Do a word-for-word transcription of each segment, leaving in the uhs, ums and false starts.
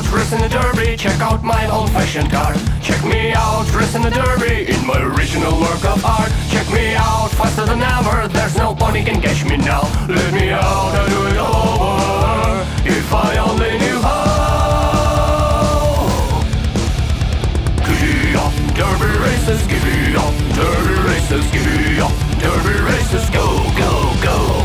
out, race in the derby. Check out my old-fashioned car. Check me out, race in the derby in my original work of art. Check me out, faster than ever. There's no pony can catch me now. Let me out, I'll do it over. If I only knew how. Giddy up, derby races, giddy up, derby races, giddy up, derby races, go, go, go.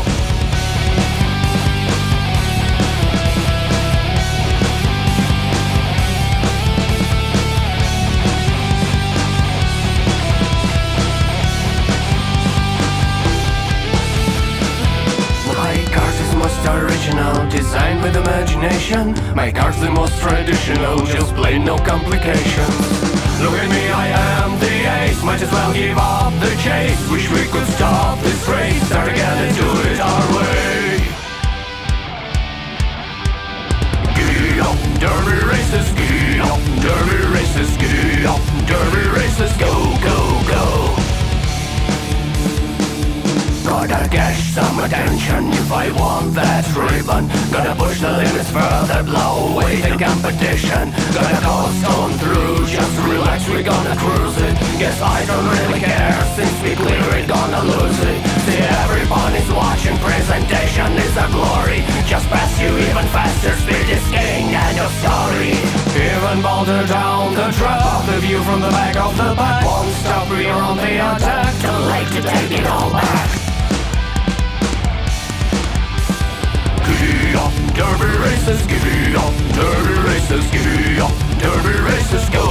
Original, designed with imagination. My car's the most traditional, just plain no complications. Look at me, I am the ace. Might as well give up the chase. Wish we could stop this race, start again and do it our way. Giddy up, derby races, giddy up, derby races, giddy up, derby races, go, go, go. Gotta catch some attention if I want that ribbon. Gotta push the limits further, blow away the competition. Gotta coast on through, just relax, we're gonna cruise it. Guess I don't really care, since we clear it, gonna lose it. See, everybody's watching, presentation is a glory. Just pass you even faster, speed is king, and your story. Even bolted down the track, the view from the back of the pack. Won't stop, we're on the attack, too late to take it all back. Giddy up, derby races, giddy up, derby races, giddy up, derby races, go.